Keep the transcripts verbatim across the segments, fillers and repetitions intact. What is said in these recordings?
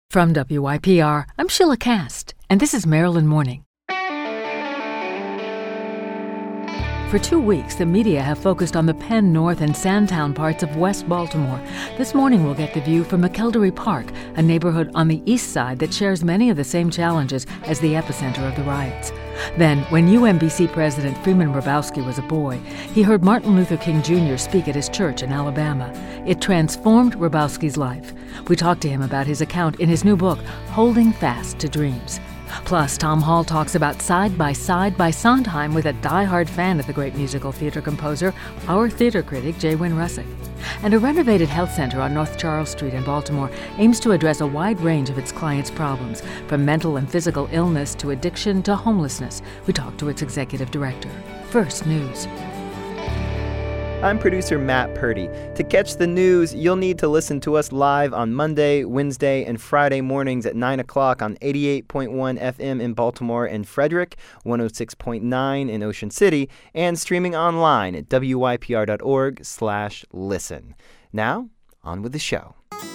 From W Y P R, I'm Sheila Cast, and this is Maryland Morning. For two weeks, the media have focused on the Penn North and Sandtown parts of West Baltimore. This morning, we'll get the view from McElderry Park, a neighborhood on the east side that shares many of the same challenges as the epicenter of the riots. Then, when U M B C President Freeman Hrabowski was a boy, he heard Martin Luther King Junior speak at his church in Alabama. It transformed Hrabowski's life. We talked to him about his account in his new book, Holding Fast to Dreams. Plus, Tom Hall talks about Side by Side by Sondheim with a diehard fan of the great musical theater composer, our theater critic, J. Wynn Russick. And a renovated health center on North Charles Street in Baltimore aims to address a wide range of its clients' problems, from mental and physical illness to addiction to homelessness. We talked to its executive director. First, news. I'm producer Matt Purdy. To catch the news, you'll need to listen to us live on Monday, Wednesday, and Friday mornings at nine o'clock on eighty-eight point one F M in Baltimore and Frederick, one oh six point nine in Ocean City, and streaming online at W Y P R dot org slash listen. Now, on with the show.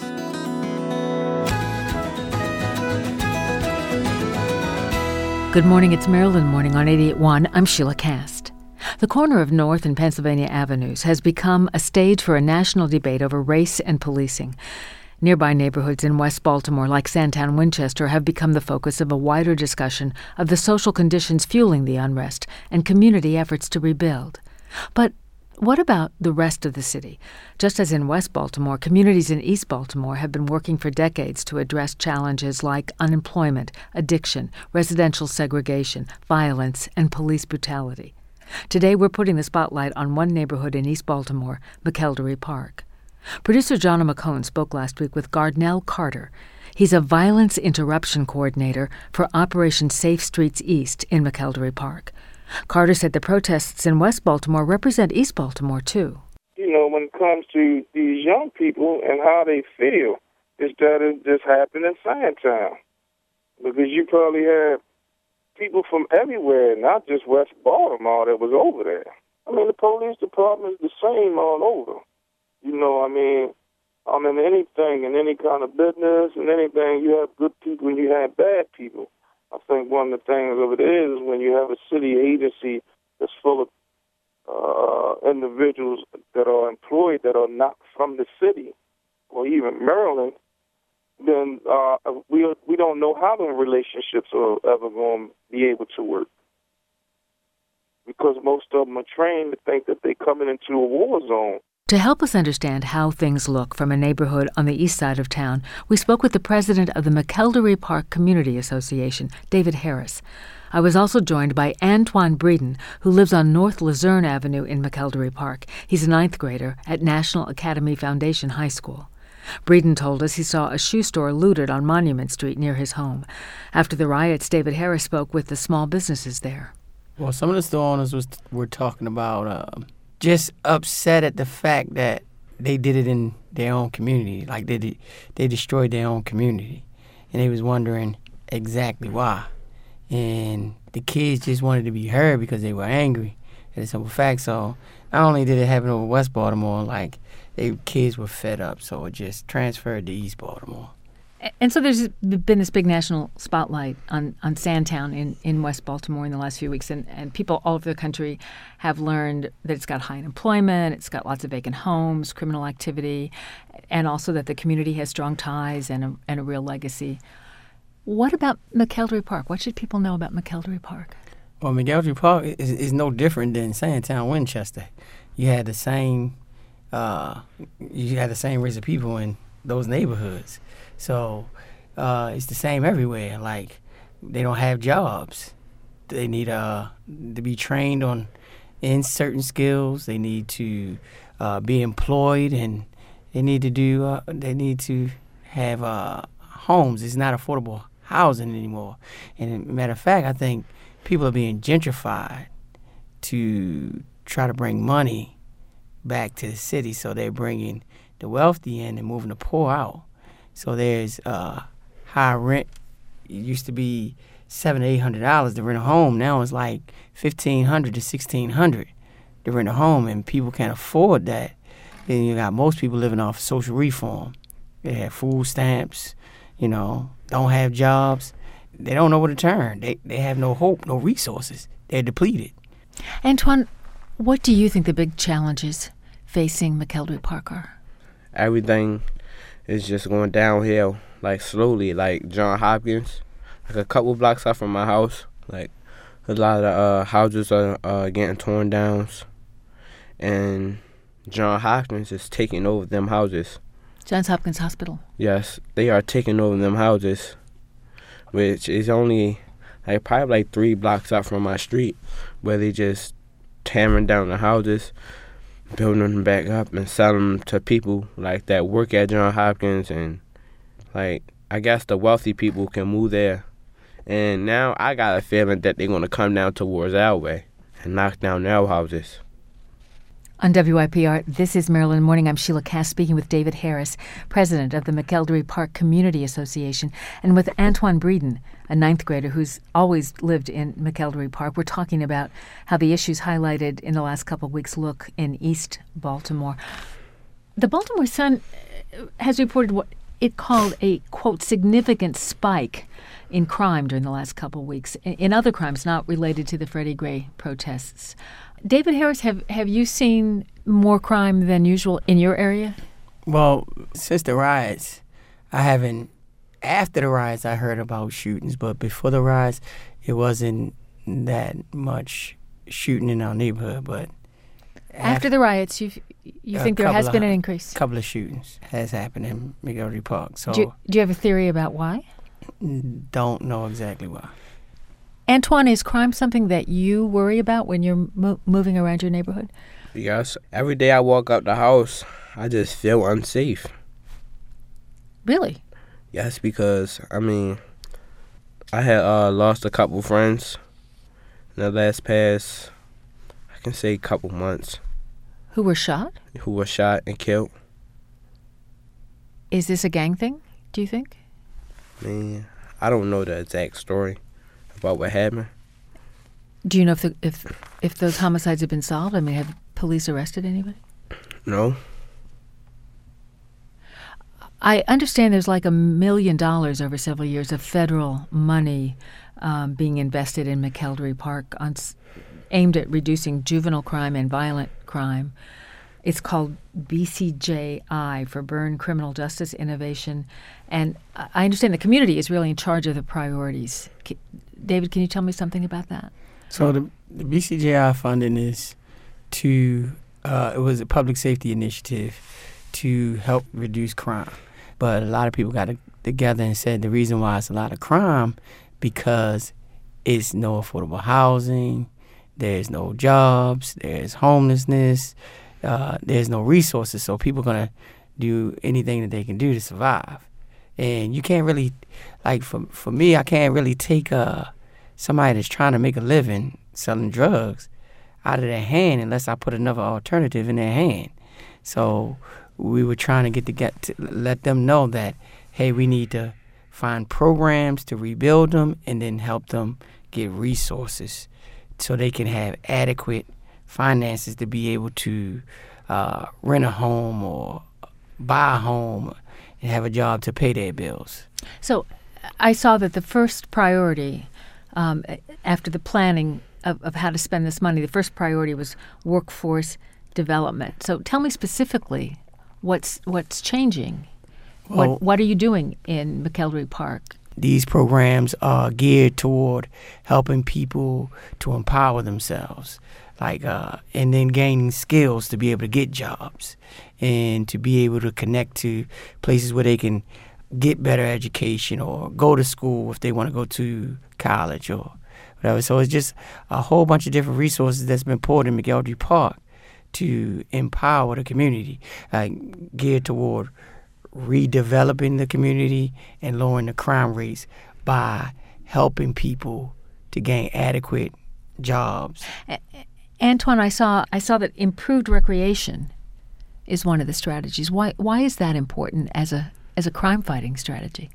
Good morning, it's Maryland Morning on eighty-eight point one. I'm Sheila Cast. The corner of North and Pennsylvania Avenues has become a stage for a national debate over race and policing. Nearby neighborhoods in West Baltimore, like Sandtown Winchester, have become the focus of a wider discussion of the social conditions fueling the unrest and community efforts to rebuild. But what about the rest of the city? Just as in West Baltimore, communities in East Baltimore have been working for decades to address challenges like unemployment, addiction, residential segregation, violence, and police brutality. Today, we're putting the spotlight on one neighborhood in East Baltimore, McElderry Park. Producer Jonna McCone spoke last week with Gardnell Carter. He's a violence interruption coordinator for Operation Safe Streets East in McElderry Park. Carter said the protests in West Baltimore represent East Baltimore, too. You know, when it comes to these young people and how they feel, is that it just happened in Sandtown. Because you probably have people from everywhere, not just West Baltimore, that was over there. I mean, the police department is the same all over. You know, I mean, I mean, anything, in any kind of business and anything, you have good people and you have bad people. I think one of the things over there is when you have a city agency that's full of uh, individuals that are employed that are not from the city or even Maryland, then uh, we we don't know how the relationships are ever going to be able to work. Because most of them are trained to think that they're coming into a war zone. To help us understand how things look from a neighborhood on the east side of town, we spoke with the president of the McElderry Park Community Association, David Harris. I was also joined by Antoine Breeden, who lives on North Luzerne Avenue in McElderry Park. He's a ninth grader at National Academy Foundation High School. Breeden told us he saw a shoe store looted on Monument Street near his home. After the riots, David Harris spoke with the small businesses there. Well, some of the store owners was, were talking about uh, just upset at the fact that they did it in their own community, like they did, they destroyed their own community. And they was wondering exactly why. And the kids just wanted to be heard because they were angry at the simple fact. So not only did it happen over West Baltimore, like, they kids were fed up, so it just transferred to East Baltimore. And so there's been this big national spotlight on, on Sandtown in, in West Baltimore in the last few weeks, and, and people all over the country have learned that it's got high unemployment, it's got lots of vacant homes, criminal activity, and also that the community has strong ties and a, and a real legacy. What about McElderry Park? What should people know about McElderry Park? Well, McElderry Park is, is no different than Sandtown, Winchester. You had the same... Uh, you had the same race of people in those neighborhoods. So uh, it's the same everywhere. Like, they don't have jobs. They need uh, to be trained on in certain skills. They need to uh, be employed, and they need to do. Uh, they need to have uh, homes. It's not affordable housing anymore. And matter of fact, I think people are being gentrified to try to bring money back to the city, so they're bringing the wealthy in and moving the poor out. So there's uh, high rent. It used to be seven, eight hundred dollars to rent a home. Now it's like fifteen hundred to sixteen hundred to rent a home, and people can't afford that. Then you got most people living off social reform. They have food stamps, you know, don't have jobs. They don't know where to turn. They they have no hope, no resources. They're depleted. Antoine, what do you think the big challenges facing McElderry Park are? Everything is just going downhill, like slowly. Like John Hopkins, like a couple blocks out from my house, like a lot of uh, houses are uh, getting torn down, and John Hopkins is taking over them houses. Johns Hopkins Hospital. Yes, they are taking over them houses, which is only like probably like three blocks out from my street, where they just tearing down the houses, building them back up, and selling them to people like that work at John Hopkins, and like I guess the wealthy people can move there. And now I got a feeling that they're gonna come down towards our way and knock down our houses. On W I P R, this is Maryland Morning. I'm Sheila Cass speaking with David Harris, president of the McElderry Park Community Association, and with Antoine Breeden, a ninth grader who's always lived in McElderry Park. We're talking about how the issues highlighted in the last couple of weeks look in East Baltimore. The Baltimore Sun has reported what it called a, quote, significant spike in crime during the last couple of weeks, in other crimes not related to the Freddie Gray protests. David Harris, have, have you seen more crime than usual in your area? Well, since the riots, I haven't. After the riots, I heard about shootings, but before the riots, it wasn't that much shooting in our neighborhood. But after, after the riots, you you think there has been an increase? A couple of shootings has happened in McElderry Park. So, do you, do you have a theory about why? Don't know exactly why. Antoine, is crime something that you worry about when you're mo- moving around your neighborhood? Yes. Every day I walk out the house, I just feel unsafe. Really? Yes, because, I mean, I had uh, lost a couple friends in the last past, I can say, couple months. Who were shot? Who were shot and killed. Is this a gang thing, do you think? I mean, I don't know the exact story about what happened. Do you know if the, if if those homicides have been solved? I mean, have police arrested anybody? No. I understand there's like a million dollars over several years of federal money um, being invested in McElderry Park on, aimed at reducing juvenile crime and violent crime. It's called B C J I, for Burn Criminal Justice Innovation. And I understand the community is really in charge of the priorities. C- David, can you tell me something about that? So the, the B C J I funding is to, uh, it was a public safety initiative to help reduce crime. But a lot of people got together and said the reason why it's a lot of crime because it's no affordable housing, there's no jobs, there's homelessness, Uh, there's no resources, so people are going to do anything that they can do to survive. And you can't really, like for for me, I can't really take uh, somebody that's trying to make a living selling drugs out of their hand unless I put another alternative in their hand. So we were trying to get to get to let them know that, hey, we need to find programs to rebuild them and then help them get resources so they can have adequate finances to be able to uh, rent a home or buy a home and have a job to pay their bills. So I saw that the first priority um, after the planning of, of how to spend this money, the first priority was workforce development. So tell me specifically what's what's changing. Well, what what are you doing in McElderry Park? These programs are geared toward helping people to empower themselves, like uh, and then gaining skills to be able to get jobs and to be able to connect to places where they can get better education or go to school if they want to go to college or whatever. So it's just a whole bunch of different resources that's been poured in McElderry Park to empower the community, like geared toward redeveloping the community and lowering the crime rates by helping people to gain adequate jobs. Antoine, I saw I saw that improved recreation is one of the strategies. Why why is that important as a as a crime fighting strategy?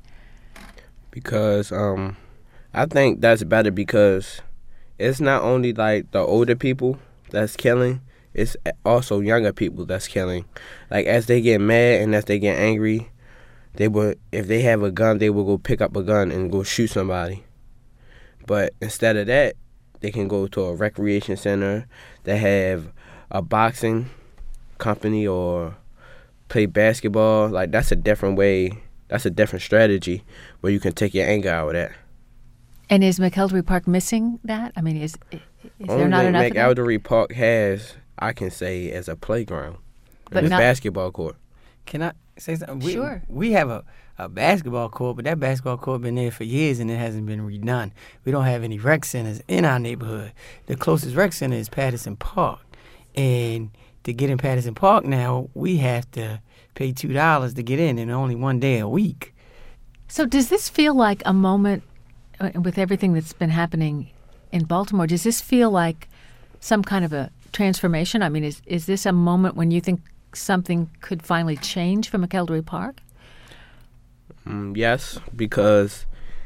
Because um, I think that's better because it's not only like the older people that's killing, it's also younger people that's killing. Like as they get mad and as they get angry, they would, if they have a gun, they will go pick up a gun and go shoot somebody. But instead of that, they can go to a recreation center that have a boxing company or play basketball. Like, that's a different way, that's a different strategy where you can take your anger out of that. And is McElderry Park missing that? I mean, is, is there not enough of that? Only thing McElderry Park has, I can say, as a playground. But a not, basketball court. Can I say something? We, Sure. We have a, a basketball court, but that basketball court been there for years and it hasn't been redone. We don't have any rec centers in our neighborhood. The closest rec center is Patterson Park. And to get in Patterson Park now, we have to pay two dollars to get in, and only one day a week. So does this feel like a moment, uh, with everything that's been happening in Baltimore, does this feel like some kind of a transformation? I mean, is is this a moment when you think something could finally change for McElderry Park? Mm, yes, because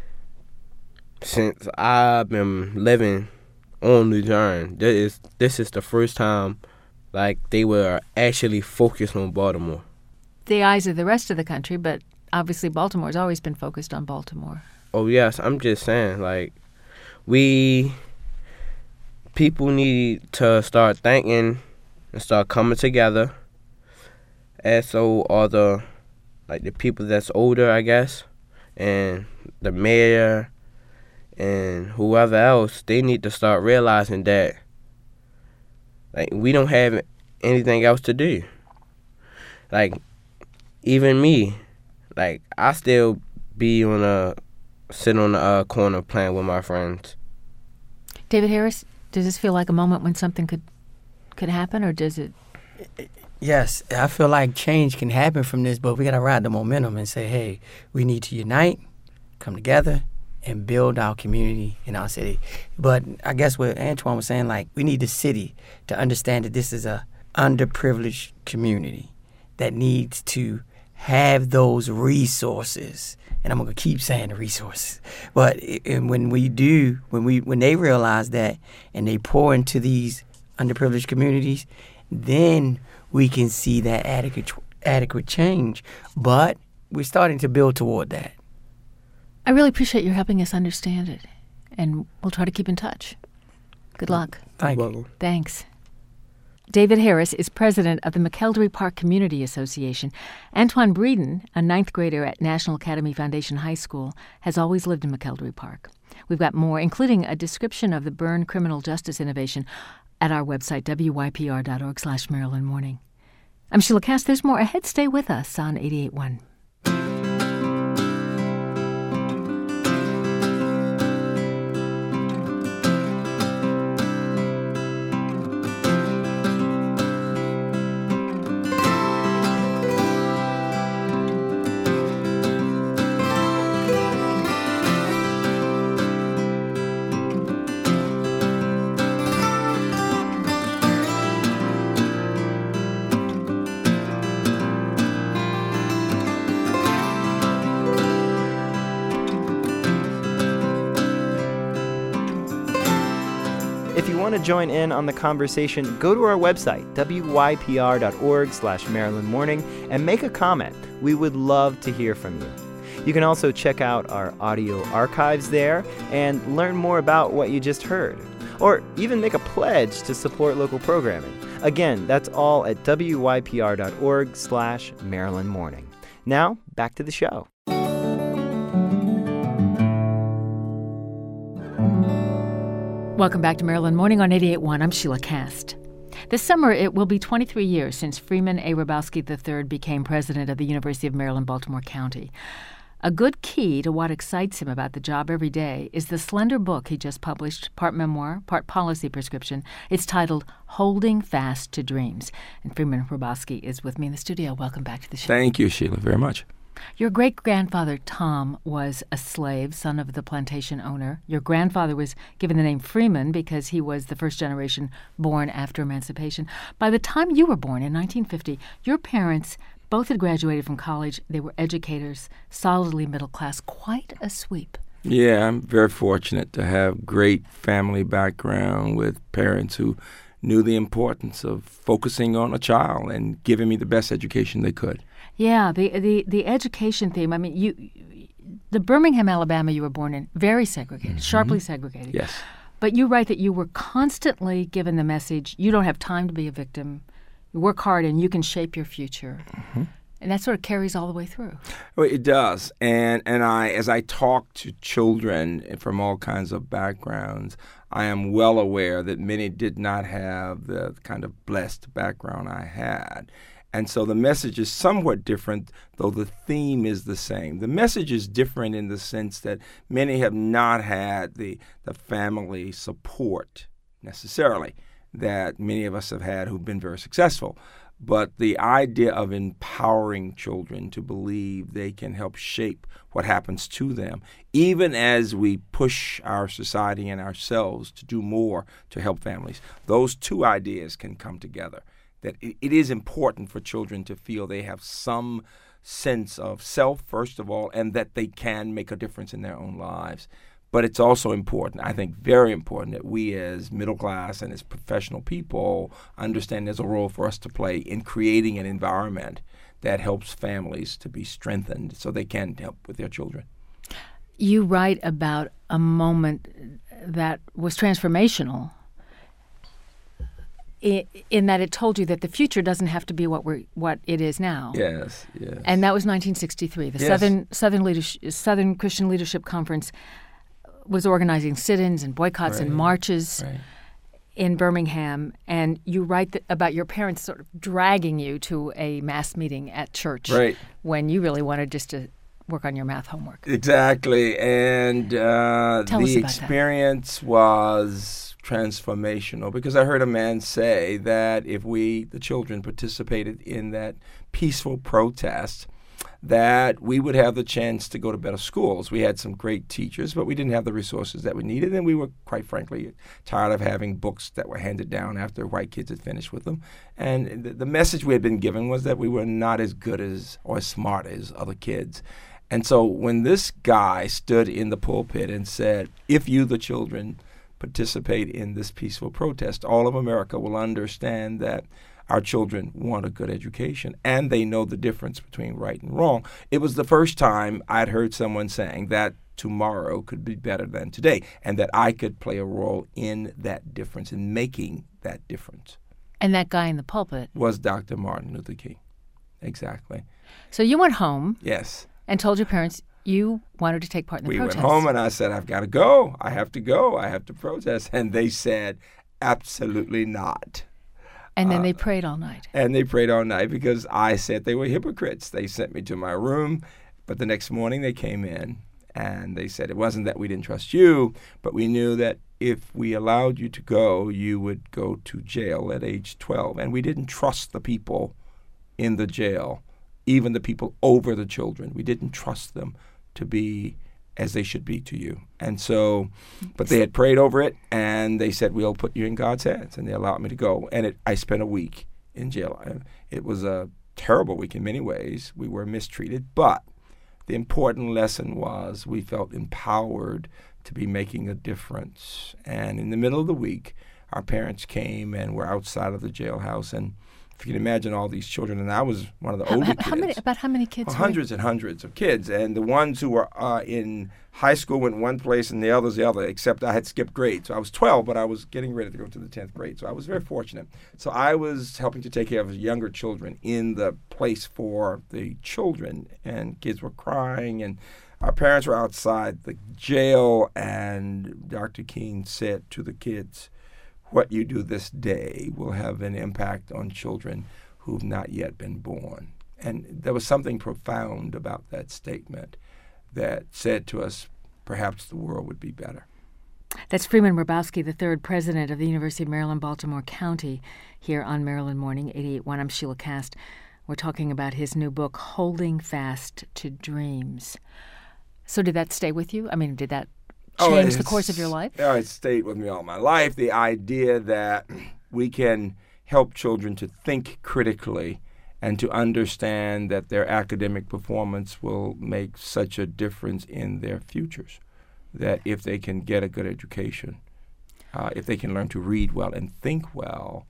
since I've been living on Luzerne, this is this is the first time like they were actually focused on Baltimore. The eyes of the rest of the country, but obviously Baltimore's always been focused on Baltimore. Oh yes, I'm just saying, like, we people need to start thinking and start coming together. And so are the like the people that's older, I guess, and the mayor and whoever else, they need to start realizing that like we don't have anything else to do. Like, even me, like, I still be on a sit on a uh, corner playing with my friends. David Harris, does this feel like a moment when something could could happen, or does it? Yes, I feel like change can happen from this, but we got to ride the momentum and say, hey, we need to unite, come together, and build our community in our city. But I guess what Antoine was saying, like, we need the city to understand that this is a underprivileged community that needs to have those resources. And I'm going to keep saying the resources. But and when we do, when we when they realize that and they pour into these underprivileged communities, then we can see that adequate adequate change. But we're starting to build toward that. I really appreciate your helping us understand it, and we'll try to keep in touch. Good luck. Thank you. Thanks. David Harris is president of the McElderry Park Community Association. Antoine Breeden, a ninth grader at National Academy Foundation High School, has always lived in McElderry Park. We've got more, including a description of the Byrne criminal justice innovation, at our website, W Y P R dot org slash Maryland Morning. I'm Sheila Cass. There's more ahead. Stay with us on eighty-eight point one. If you want to join in on the conversation, go to our website, W Y P R dot org slash Maryland Morning, and make a comment. We would love to hear from you. You can also check out our audio archives there and learn more about what you just heard, or even make a pledge to support local programming. Again, that's all at W Y P R dot org slash Maryland Morning. Now, back to the show. Welcome back to Maryland Morning on eighty-eight point one. I'm Sheila Cast. This summer, it will be twenty-three years since Freeman A. Hrabowski the third became president of the University of Maryland, Baltimore County. A good key to what excites him about the job every day is the slender book he just published, part memoir, part policy prescription. It's titled Holding Fast to Dreams. And Freeman Hrabowski is with me in the studio. Welcome back to the show. Thank you, Sheila, very much. Your great-grandfather, Tom, was a slave, son of the plantation owner. Your grandfather was given the name Freeman because he was the first generation born after emancipation. By the time you were born in nineteen fifty, your parents both had graduated from college. They were educators, solidly middle class, quite a sweep. Yeah, I'm very fortunate to have great family background with parents who knew the importance of focusing on a child and giving me the best education they could. Yeah, the, the, the education theme. I mean, you, the Birmingham, Alabama you were born in, very segregated, mm-hmm. sharply segregated. Yes. But you write that you were constantly given the message, you don't have time to be a victim. You work hard and you can shape your future. Mm-hmm. And that sort of carries all the way through. Well, it does. And and I, as I talk to children from all kinds of backgrounds, I am well aware that many did not have the kind of blessed background I had. And so the message is somewhat different, though the theme is the same. The message is different in the sense that many have not had the, the family support necessarily that many of us have had who've been very successful. But the idea of empowering children to believe they can help shape what happens to them, even as we push our society and ourselves to do more to help families, those two ideas can come together. That it is important for children to feel they have some sense of self, first of all, and that they can make a difference in their own lives. But it's also important, I think very important, that we as middle class and as professional people understand there's a role for us to play in creating an environment that helps families to be strengthened so they can help with their children. You write about a moment that was transformational in that it told you that the future doesn't have to be what we're what it is now. Yes, yes. And that was nineteen sixty-three. The yes. Southern Southern Leadership, Southern Christian Leadership Conference was organizing sit-ins and boycotts right. and marches right. in Birmingham. And you write th- about your parents sort of dragging you to a mass meeting at church right. when you really wanted just to work on your math homework. Exactly. And uh, the experience that. was transformational because I heard a man say that if we, the children, participated in that peaceful protest, that we would have the chance to go to better schools. We had some great teachers, but we didn't have the resources that we needed, and we were, quite frankly, tired of having books that were handed down after white kids had finished with them. And the, the message we had been given was that we were not as good as or as smart as other kids. And so when this guy stood in the pulpit and said, if you, the children, participate in this peaceful protest, all of America will understand that our children want a good education and they know the difference between right and wrong. It was the first time I'd heard someone saying that tomorrow could be better than today and that I could play a role in that difference, in making that difference. And that guy in the pulpit was Doctor Martin Luther King. Exactly. So you went home. Yes. And told your parents you wanted to take part in the we protest. We went home and I said, I've got to go. I have to go. I have to protest. And they said, absolutely not. And then uh, they prayed all night. And they prayed all night because I said they were hypocrites. They sent me to my room, but the next morning they came in and they said it wasn't that we didn't trust you, but we knew that if we allowed you to go, you would go to jail at age twelve. And we didn't trust the people in the jail, even the people over the children. We didn't trust them to be as they should be to you. And so, but they had prayed over it, and they said, we'll put you in God's hands, and they allowed me to go. And it, I spent a week in jail. It was a terrible week in many ways. We were mistreated, but the important lesson was we felt empowered to be making a difference. And in the middle of the week, our parents came and were outside of the jailhouse, and if you can imagine all these children, and I was one of the how, older how, kids. How many, about how many kids? Well, hundreds and hundreds of kids. And the ones who were uh, in high school went one place and the others the other, except I had skipped grades. So I was twelve, but I was getting ready to go to the tenth grade. So I was very fortunate. So I was helping to take care of younger children in the place for the children. And kids were crying, and our parents were outside the jail, and Doctor King said to the kids, what you do this day will have an impact on children who've not yet been born. And there was something profound about that statement that said to us, perhaps the world would be better. That's Freeman Hrabowski, the third president of the University of Maryland, Baltimore County, here on Maryland Morning, eighty-eight point one. I'm Sheila Cast. We're talking about his new book, Holding Fast to Dreams. So did that stay with you? I mean, did that change oh, the course of your life? Oh, it stayed with me all my life. The idea that we can help children to think critically and to understand that their academic performance will make such a difference in their futures. That if they can get a good education, uh, if they can learn to read well and think well,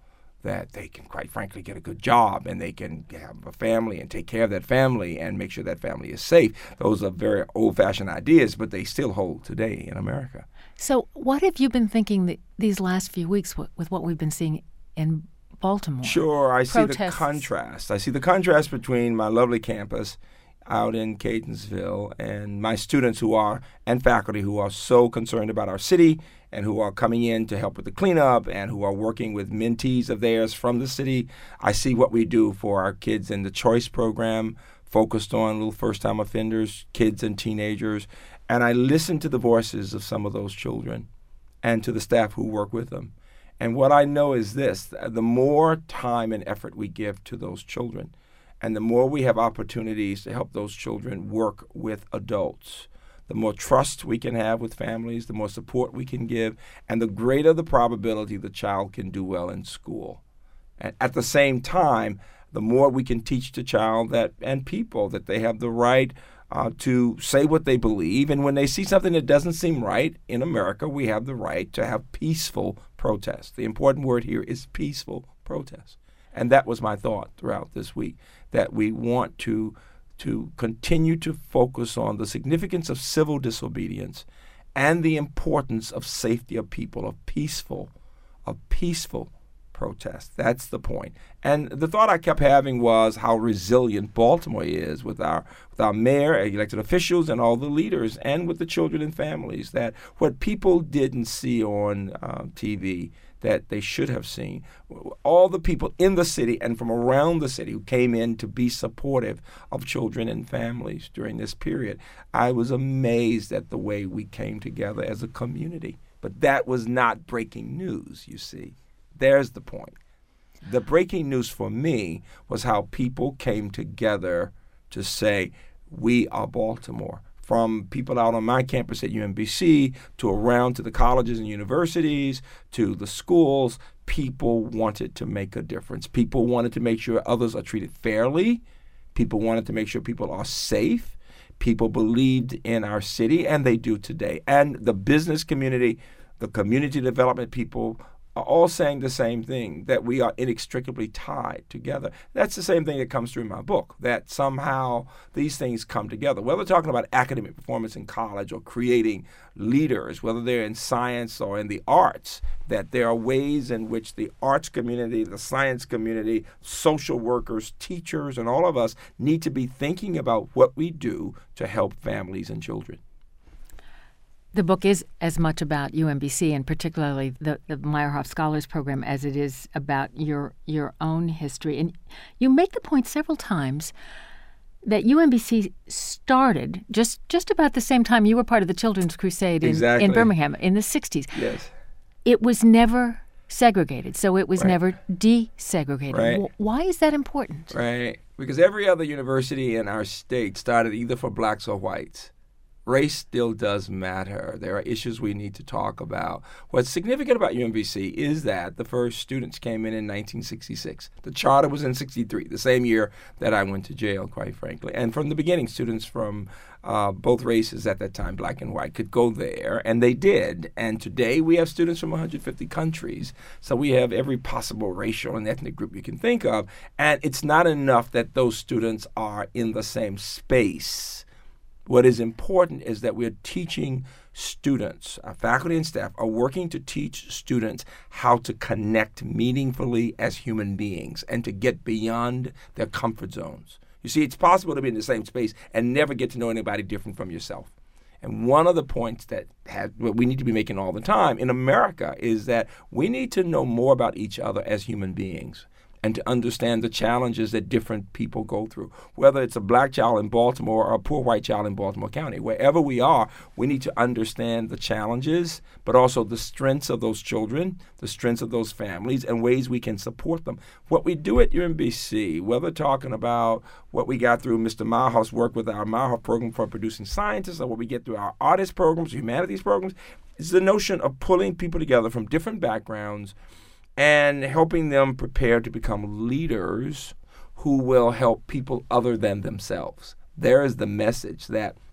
that they can, quite frankly, get a good job and they can have a family and take care of that family and make sure that family is safe. Those are very old-fashioned ideas, but they still hold today in America. So what have you been thinking th- these last few weeks with, with what we've been seeing in Baltimore? Sure, I see Protests. the contrast. I see the contrast between my lovely campus out in Catonsville and my students who are, and faculty who are so concerned about our city and who are coming in to help with the cleanup and who are working with mentees of theirs from the city. I see what we do for our kids in the Choice program, focused on little first-time offenders, kids and teenagers, and I listen to the voices of some of those children and to the staff who work with them. And what I know is this: the more time and effort we give to those children, and the more we have opportunities to help those children work with adults, the more trust we can have with families, the more support we can give, and the greater the probability the child can do well in school. And at the same time, the more we can teach the child that and people that they have the right uh, to say what they believe. And when they see something that doesn't seem right in America, we have the right to have peaceful protest. The important word here is peaceful protest. And that was my thought throughout this week, that we want to to continue to focus on the significance of civil disobedience and the importance of safety of people, of peaceful, of peaceful protest. That's the point. And the thought I kept having was how resilient Baltimore is with our with our mayor, elected officials, and all the leaders, and with the children and families, that what people didn't see on uh, T V that they should have seen. All the people in the city and from around the city who came in to be supportive of children and families during this period. I was amazed at the way we came together as a community. But that was not breaking news, you see. There's the point. The breaking news for me was how people came together to say, we are Baltimore. From people out on my campus at U M B C to around to the colleges and universities to the schools, people wanted to make a difference. People wanted to make sure others are treated fairly. People wanted to make sure people are safe. People believed in our city, and they do today. And the business community, the community development people are all saying the same thing, that we are inextricably tied together. That's the same thing that comes through in my book, that somehow these things come together. Whether talking about academic performance in college or creating leaders, whether they're in science or in the arts, that there are ways in which the arts community, the science community, social workers, teachers, and all of us need to be thinking about what we do to help families and children. The book is as much about U M B C and particularly the, the Meyerhoff Scholars Program as it is about your your own history. And you make the point several times that U M B C started just, just about the same time you were part of the Children's Crusade in, exactly. in Birmingham in the sixties. Yes. It was never segregated, so it was Right. never desegregated. Right. W- Why is that important? Right. Because every other university in our state started either for blacks or whites. Race still does matter. There are issues we need to talk about. What's significant about U M B C is that the first students came in in nineteen sixty-six. The charter was in sixty-three, the same year that I went to jail, quite frankly. And from the beginning, students from uh, both races at that time, black and white, could go there, and they did. And today we have students from one hundred fifty countries. So we have every possible racial and ethnic group you can think of. And it's not enough that those students are in the same space. What is important is that we're teaching students, our faculty and staff are working to teach students how to connect meaningfully as human beings and to get beyond their comfort zones. You see, it's possible to be in the same space and never get to know anybody different from yourself. And one of the points that have, what we need to be making all the time in America is that we need to know more about each other as human beings, and to understand the challenges that different people go through. Whether it's a black child in Baltimore or a poor white child in Baltimore County, wherever we are, we need to understand the challenges, but also the strengths of those children, the strengths of those families, and ways we can support them. What we do at U M B C, whether talking about what we got through Mister Meyerhoff's work with our Meyerhoff program for producing scientists, or what we get through our artist programs, humanities programs, is the notion of pulling people together from different backgrounds and helping them prepare to become leaders who will help people other than themselves. There is the message that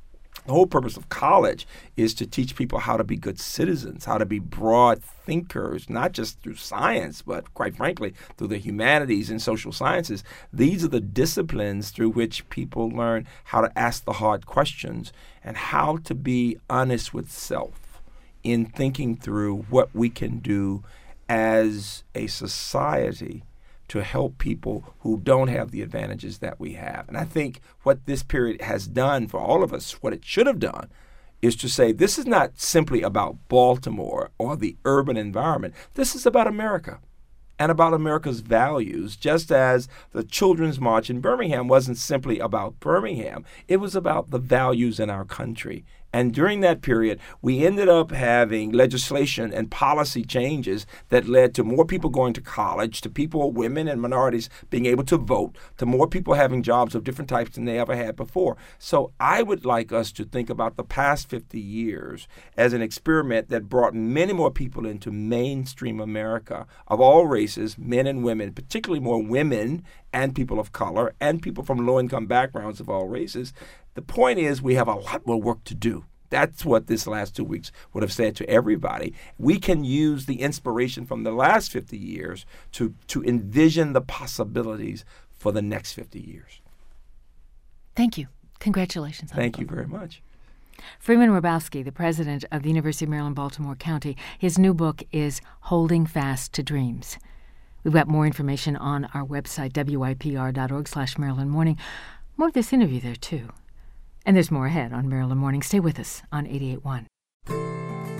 The whole purpose of college is to teach people how to be good citizens, how to be broad thinkers, not just through science, but quite frankly, through the humanities and social sciences. These are the disciplines through which people learn how to ask the hard questions and how to be honest with self in thinking through what we can do as a society to help people who don't have the advantages that we have. And I think what this period has done for all of us, what it should have done, is to say this is not simply about Baltimore or the urban environment. This is about America and about America's values, just as the Children's March in Birmingham wasn't simply about Birmingham. It was about the values in our country. And during that period, we ended up having legislation and policy changes that led to more people going to college, to people, women and minorities being able to vote, to more people having jobs of different types than they ever had before. So I would like us to think about the past fifty years as an experiment that brought many more people into mainstream America of all races, men and women, particularly more women and people of color and people from low-income backgrounds of all races. The point is we have a lot more work to do. That's what this last two weeks would have said to everybody. We can use the inspiration from the last fifty years to, to envision the possibilities for the next fifty years. Thank you. Congratulations. On Thank you very much. Freeman Hrabowski, the president of the University of Maryland, Baltimore County, his new book is Holding Fast to Dreams. We've got more information on our website, W I P R dot org slash Maryland Morning. More of this interview there, too. And there's more ahead on Maryland Morning. Stay with us on eighty-eight point one.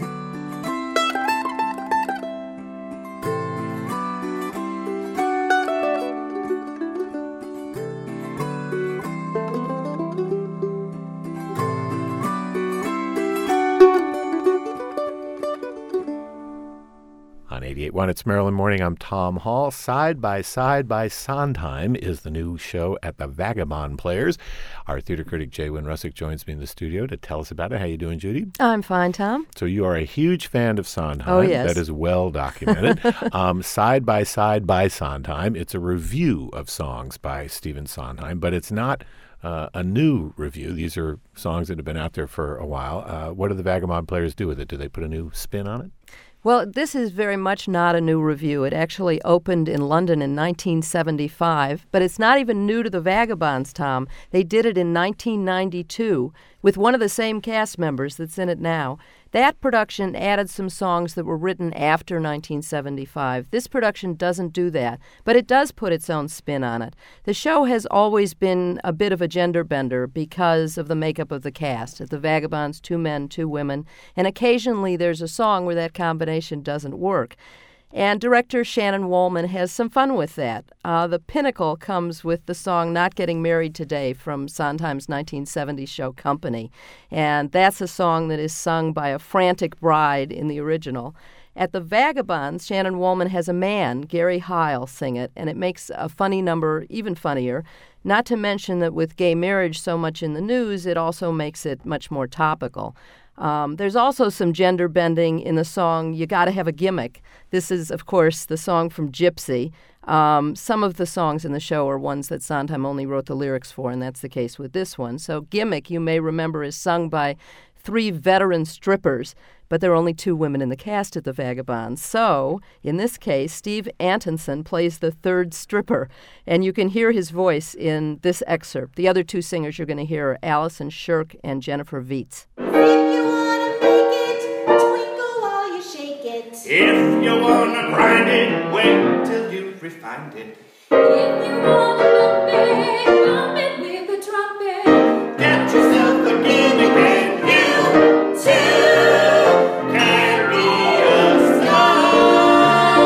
On eighty-eight point one, it's Maryland Morning. I'm Tom Hall. Side by Side by Sondheim is the new show at the Vagabond Players. Our theater critic, Jay Wynn Russick, joins me in the studio to tell us about it. How you doing, Judy? I'm fine, Tom. So you are a huge fan of Sondheim. Oh, yes. That is well documented. um, Side by Side by Sondheim. It's a review of songs by Stephen Sondheim, but it's not uh, a new review. These are songs that have been out there for a while. Uh, what do the Vagabond Players do with it? Do they put a new spin on it? Well, this is very much not a new review. It actually opened in London in nineteen seventy-five, but it's not even new to the Vagabonds, Tom. They did it in nineteen ninety-two with one of the same cast members that's in it now. That production added some songs that were written after nineteen seventy-five. This production doesn't do that, but it does put its own spin on it. The show has always been a bit of a gender bender because of the makeup of the cast. At the Vagabonds, two men, two women, and occasionally there's a song where that combination doesn't work. And director Shannon Wolman has some fun with that. Uh, the pinnacle comes with the song Not Getting Married Today from Sondheim's nineteen seventy show Company. And that's a song that is sung by a frantic bride in the original. At the Vagabonds, Shannon Wolman has a man, Gary Heil, sing it, and it makes a funny number even funnier. Not to mention that with gay marriage so much in the news, it also makes it much more topical. Um, there's also some gender bending in the song You Gotta Have a Gimmick. This is, of course, the song from Gypsy. Um, some of the songs in the show are ones that Sondheim only wrote the lyrics for, and that's the case with this one. So Gimmick, you may remember, is sung by three veteran strippers, but there are only two women in the cast at the Vagabonds. So, in this case, Steve Antonson plays the third stripper, and you can hear his voice in this excerpt. The other two singers you're going to hear are Allison Shirk and Jennifer Vietz. If you wanna grind it, wait till you've refined it. If you wanna bump it, bump it with a trumpet. Get yourself a gimmick and you too can be a star.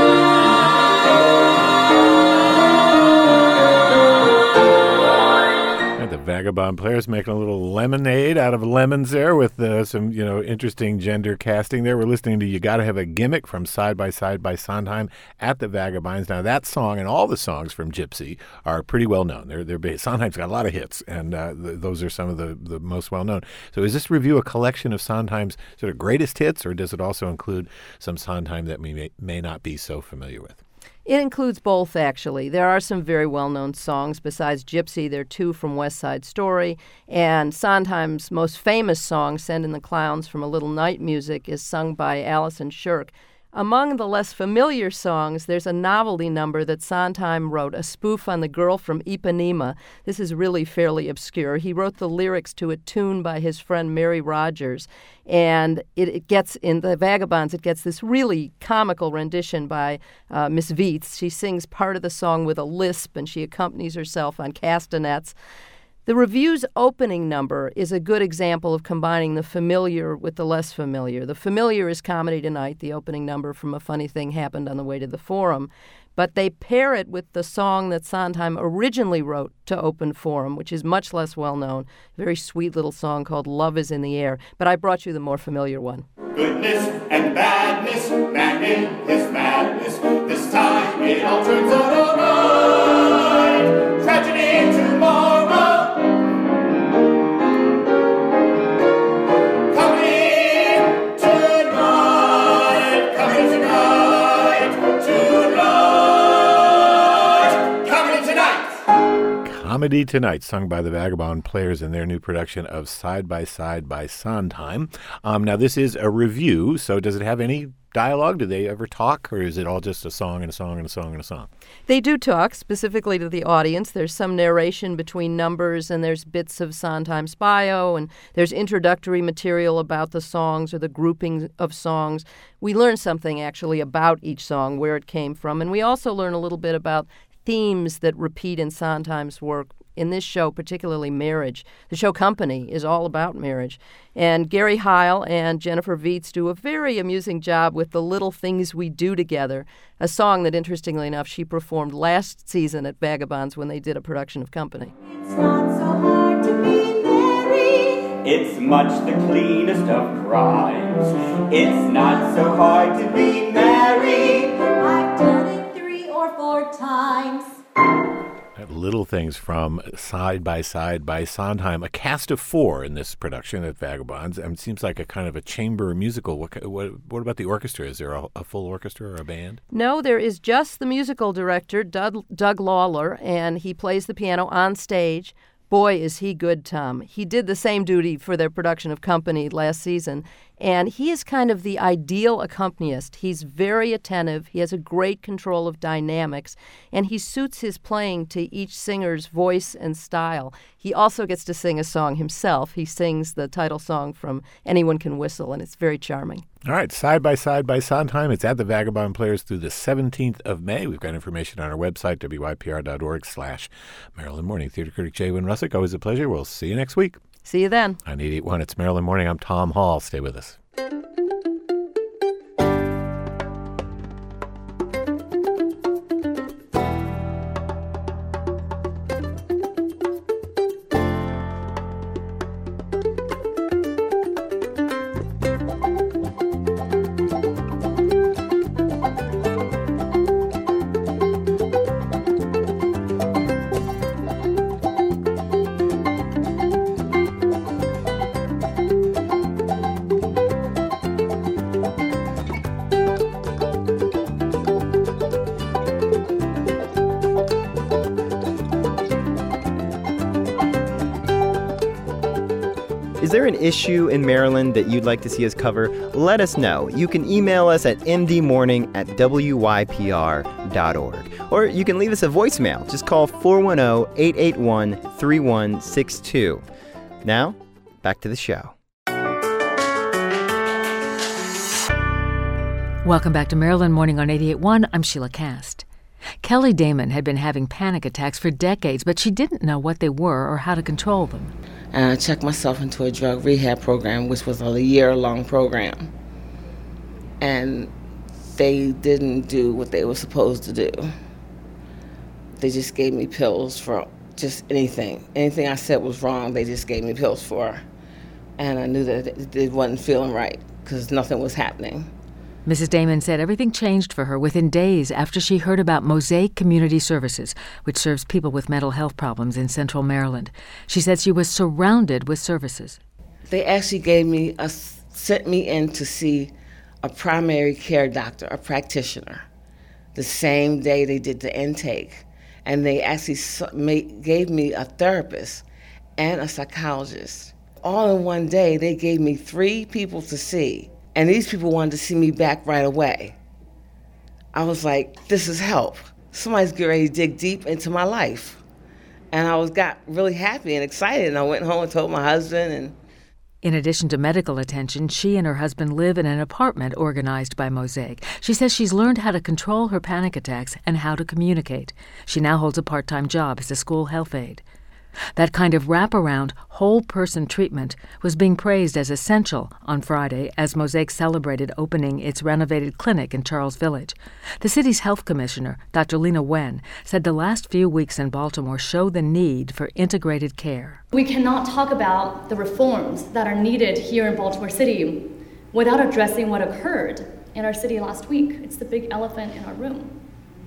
And the Vagabond Players making a little lemonade out of lemons there with uh, some, you know, interesting gender casting there. We're listening to You Gotta Have a Gimmick from Side by Side by Sondheim at the Vagabonds. Now, that song and all the songs from Gypsy are pretty well known. They're, they're based. Sondheim's got a lot of hits, and uh, th- those are some of the, the most well known. So is this review a collection of Sondheim's sort of greatest hits, or does it also include some Sondheim that we may, may not be so familiar with? It includes both, actually. There are some very well-known songs. Besides Gypsy, there are two from West Side Story. And Sondheim's most famous song, Sendin' the Clowns from a Little Night Music, is sung by Alison Shirk. Among the less familiar songs, there's a novelty number that Sondheim wrote, a spoof on the Girl from Ipanema. This is really fairly obscure. He wrote the lyrics to a tune by his friend Mary Rogers, and it, it gets, in the Vagabonds, it gets this really comical rendition by uh, Miss Vietz. She sings part of the song with a lisp, and she accompanies herself on castanets. The review's opening number is a good example of combining the familiar with the less familiar. The familiar is Comedy Tonight, the opening number from A Funny Thing Happened on the Way to the Forum, but they pair it with the song that Sondheim originally wrote to open Forum, which is much less well-known, a very sweet little song called Love is in the Air. But I brought you the more familiar one. Goodness and badness, man in his madness, this time it all turns out alright. Tragedy tomorrow. Comedy Tonight, sung by the Vagabond Players in their new production of Side by Side by Sondheim. Um, now, this is a review, so does it have any dialogue? Do they ever talk, or is it all just a song and a song and a song and a song? They do talk, specifically to the audience. There's some narration between numbers, and there's bits of Sondheim's bio, and there's introductory material about the songs or the grouping of songs. We learn something, actually, about each song, where it came from, and we also learn a little bit about themes that repeat in Sondheim's work. In this show, particularly marriage. The show Company is all about marriage. And Gary Heil and Jennifer Vietz do a very amusing job with The Little Things We Do Together, a song that, interestingly enough, she performed last season at Vagabonds when they did a production of Company. It's not so hard to be married. It's much the cleanest of crimes. It's not so hard to be married. I've done it three or four times. Little Things from Side by Side by Sondheim, a cast of four in this production at Vagabonds. Um, it seems like a kind of a chamber musical. What what, what about the orchestra? Is there a, a full orchestra or a band? No, there is just the musical director, Doug, Doug Lawler, and he plays the piano on stage. Boy, is he good, Tom. He did the same duty for their production of Company last season, and he is kind of the ideal accompanist. He's very attentive. He has a great control of dynamics, and he suits his playing to each singer's voice and style. He also gets to sing a song himself. He sings the title song from Anyone Can Whistle, and it's very charming. All right, Side by Side by Sondheim. It's at the Vagabond Players through the seventeenth of May. We've got information on our website, W Y P R dot org slash Maryland Morning. Theater critic Jay Wynn Russick, always a pleasure. We'll see you next week. See you then. On eight eighty-one, it's Maryland Morning. I'm Tom Hall. Stay with us. Is there an issue in Maryland that you'd like to see us cover? Let us know. You can email us at m d morning at w y p r dot org. Or you can leave us a voicemail. Just call four one zero, eight eight one, three one six two. Now, back to the show. Welcome back to Maryland Morning on eighty-eight point one. I'm Sheila Cast. Kelly Damon had been having panic attacks for decades, but she didn't know what they were or how to control them. And I checked myself into a drug rehab program, which was a year-long program. And they didn't do what they were supposed to do. They just gave me pills for just anything. Anything I said was wrong, they just gave me pills for. And I knew that it wasn't feeling right because nothing was happening. Missus Damon said everything changed for her within days after she heard about Mosaic Community Services, which serves people with mental health problems in central Maryland. She said she was surrounded with services. They actually gave me, a, sent me in to see a primary care doctor, a practitioner, the same day they did the intake. And they actually made, gave me a therapist and a psychologist. All in one day, they gave me three people to see. And these people wanted to see me back right away. I was like, this is help. Somebody's getting ready to dig deep into my life. And I was got really happy and excited. And I went home and told my husband. And in addition to medical attention, she and her husband live in an apartment organized by Mosaic. She says she's learned how to control her panic attacks and how to communicate. She now holds a part-time job as a school health aide. That kind of wraparound, whole-person treatment was being praised as essential on Friday as Mosaic celebrated opening its renovated clinic in Charles Village. The city's health commissioner, Doctor Lena Wen, said the last few weeks in Baltimore show the need for integrated care. We cannot talk about the reforms that are needed here in Baltimore City without addressing what occurred in our city last week. It's the big elephant in our room.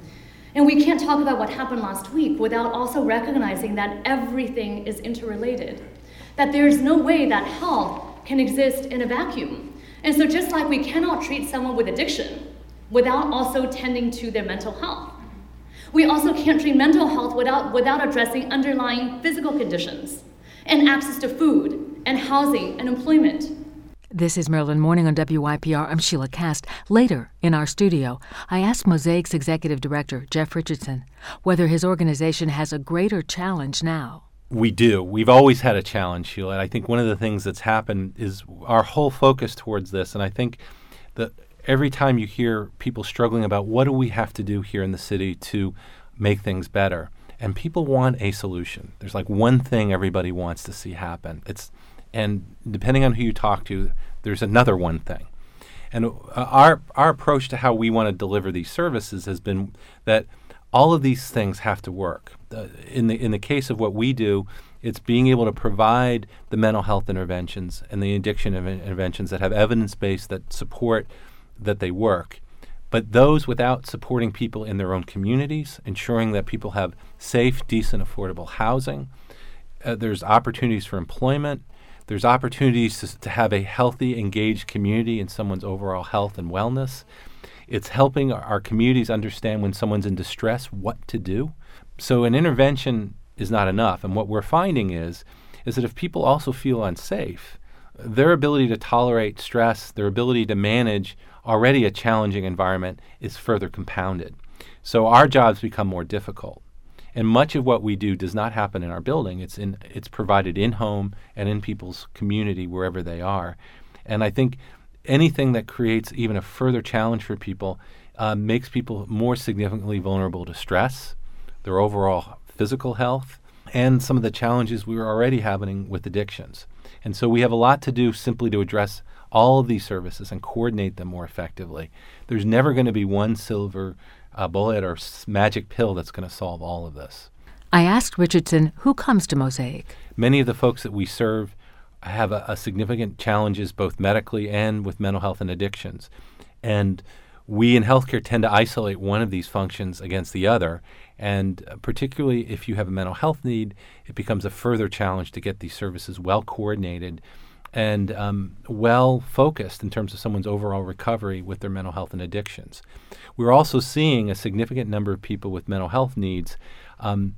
And we can't talk about what happened last week without also recognizing that everything is interrelated, that there's no way that health can exist in a vacuum. And so just like we cannot treat someone with addiction without also tending to their mental health, we also can't treat mental health without, without addressing underlying physical conditions and access to food and housing and employment. This is Maryland Morning on W Y P R. I'm Sheila Cast. Later, in our studio, I asked Mosaic's executive director, Jeff Richardson, whether his organization has a greater challenge now. We do. We've always had a challenge, Sheila. And I think one of the things that's happened is our whole focus towards this. And I think that every time you hear people struggling about what do we have to do here in the city to make things better, and people want a solution. There's like one thing everybody wants to see happen. It's And depending on who you talk to, there's another one thing. And uh, our our approach to how we want to deliver these services has been that all of these things have to work. Uh, in the in the case of what we do, it's being able to provide the mental health interventions and the addiction interventions that have evidence-based that support that they work. But those without supporting people in their own communities, ensuring that people have safe, decent, affordable housing. Uh, there's opportunities for employment. There's opportunities to, to have a healthy, engaged community in someone's overall health and wellness. It's helping our, our communities understand when someone's in distress what to do. So an intervention is not enough. And what we're finding is, is that if people also feel unsafe, their ability to tolerate stress, their ability to manage already a challenging environment is further compounded. So our jobs become more difficult. And much of what we do does not happen in our building. It's in it's provided in-home and in people's community wherever they are. And I think anything that creates even a further challenge for people uh, makes people more significantly vulnerable to stress, their overall physical health, and some of the challenges we were already having with addictions. And so we have a lot to do simply to address all of these services and coordinate them more effectively. There's never going to be one silver uh, bullet or s- magic pill that's going to solve all of this. I asked Richardson who comes to Mosaic. Many of the folks that we serve have a, a significant challenges both medically and with mental health and addictions. And we in healthcare tend to isolate one of these functions against the other. And uh, particularly if you have a mental health need, it becomes a further challenge to get these services well coordinated and um, well focused in terms of someone's overall recovery with their mental health and addictions. We're also seeing a significant number of people with mental health needs um,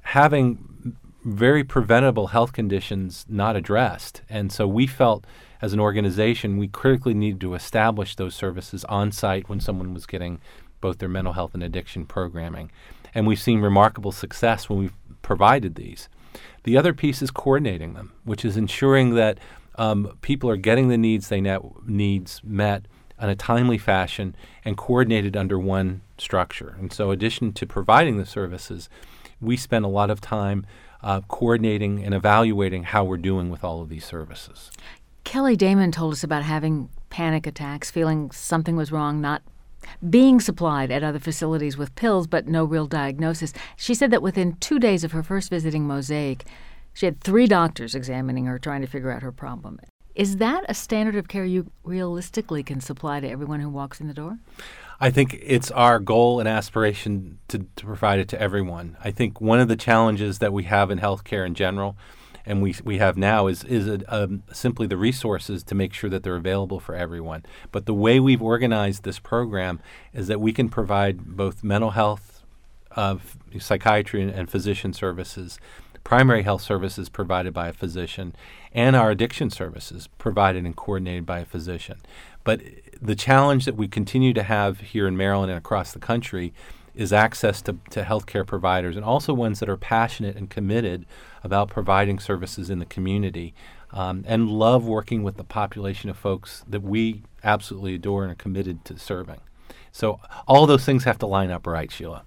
having very preventable health conditions not addressed. And so we felt as an organization we critically needed to establish those services on site when someone was getting both their mental health and addiction programming. And we've seen remarkable success when we've provided these. The other piece is coordinating them, which is ensuring that um, people are getting the needs they net, needs met in a timely fashion and coordinated under one structure. And so in addition to providing the services, we spend a lot of time uh, coordinating and evaluating how we're doing with all of these services. Kelly Damon told us about having panic attacks, feeling something was wrong, not being supplied at other facilities with pills, but no real diagnosis. She said that within two days of her first visiting Mosaic, she had three doctors examining her, trying to figure out her problem. Is that a standard of care you realistically can supply to everyone who walks in the door? I think it's our goal and aspiration to, to provide it to everyone. I think one of the challenges that we have in healthcare in general, and we we have now is is a, um, simply the resources to make sure that they're available for everyone. But the way we've organized this program is that we can provide both mental health, uh, psychiatry, and, and physician services, primary health services provided by a physician, and our addiction services provided and coordinated by a physician. But the challenge that we continue to have here in Maryland and across the country is access to, to healthcare providers, and also ones that are passionate and committed about providing services in the community, um, and love working with the population of folks that we absolutely adore and are committed to serving. So all those things have to line up right, Sheila.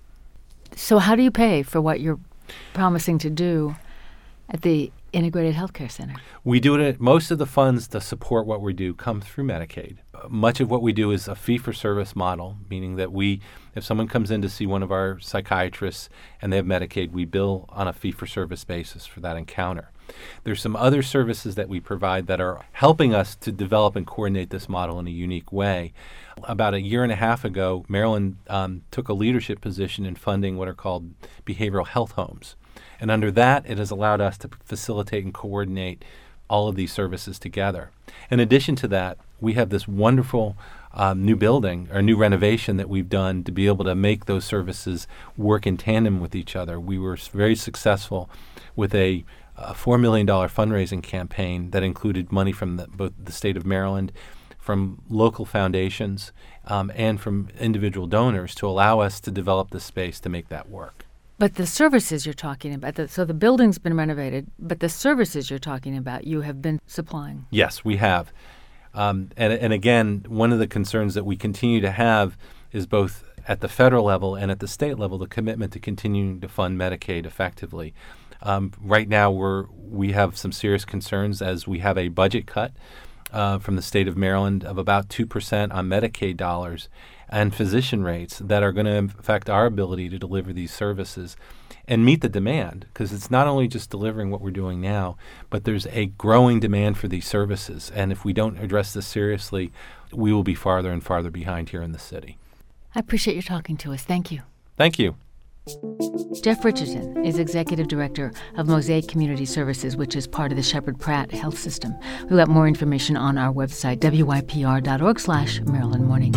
So how do you pay for what you're promising to do at the Integrated Healthcare Center? We do it at, most of the funds to support what we do come through Medicaid. Uh, much of what we do is a fee-for-service model, meaning that we, if someone comes in to see one of our psychiatrists and they have Medicaid, we bill on a fee-for-service basis for that encounter. There's some other services that we provide that are helping us to develop and coordinate this model in a unique way. About a year and a half ago, Maryland um, took a leadership position in funding what are called behavioral health homes. And under that, it has allowed us to facilitate and coordinate all of these services together. In addition to that, we have this wonderful um, new building or new renovation that we've done to be able to make those services work in tandem with each other. We were very successful with a, a four million dollars fundraising campaign that included money from the, both the state of Maryland, from local foundations, um, and from individual donors to allow us to develop the space to make that work. But the services you're talking about, the, so the building's been renovated, but the services you're talking about, you have been supplying. Yes, we have. Um, and, and again, one of the concerns that we continue to have is both at the federal level and at the state level, the commitment to continuing to fund Medicaid effectively. Um, right now, we're we have some serious concerns as we have a budget cut uh, from the state of Maryland of about two percent on Medicaid dollars and physician rates that are going to affect our ability to deliver these services and meet the demand, because it's not only just delivering what we're doing now, but there's a growing demand for these services. And if we don't address this seriously, we will be farther and farther behind here in the city. I appreciate you talking to us. Thank you. Thank you. Jeff Richardson is Executive Director of Mosaic Community Services, which is part of the Shepherd Pratt Health System. We'll have more information on our website, W Y P R dot org slash Maryland Morning.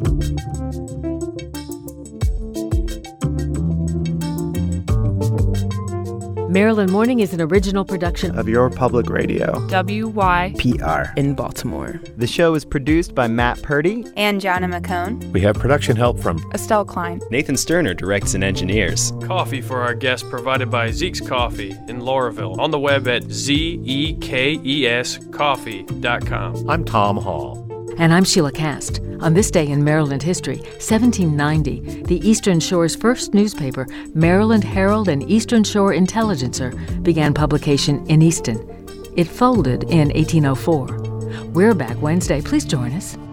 Maryland Morning is an original production of Your Public Radio, W Y P R, in Baltimore. The show is produced by Matt Purdy and Jana McCone. We have production help from Estelle Klein. Nathan Sterner directs and engineers. Coffee for our guests provided by Zeke's Coffee in Lauraville. On the web at Z E K E S coffee dot com. I'm Tom Hall. And I'm Sheila Cast. On this day in Maryland history, seventeen ninety, the Eastern Shore's first newspaper, Maryland Herald and Eastern Shore Intelligencer, began publication in Easton. It folded in eighteen oh four. We're back Wednesday. Please join us.